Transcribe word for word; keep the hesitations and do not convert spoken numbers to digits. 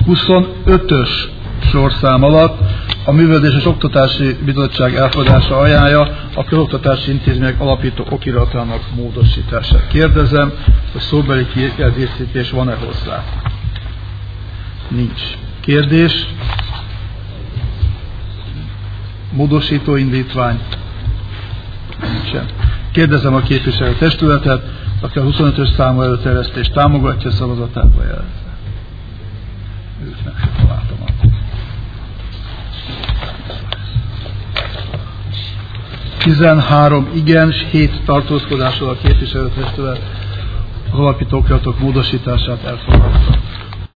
huszonötös sorszám alatt a Művelődés és Oktatási Bizottság elfogadása ajánlja a közoktatási intézmények alapító okiratának módosítását. Kérdezem, hogy szóbeli kiegészítés van-e hozzá? Nincs. Kérdés? Módosító indítvány? Nincsen. Kérdezem a képviselő testületet, aki a huszonötös számú előterjesztést támogatja, szavazatába jelezze. Őt meg se találtam. tizenhárom igen, és hét tartózkodással a képviselőtestület az alapító okiratok módosítását elfogadta.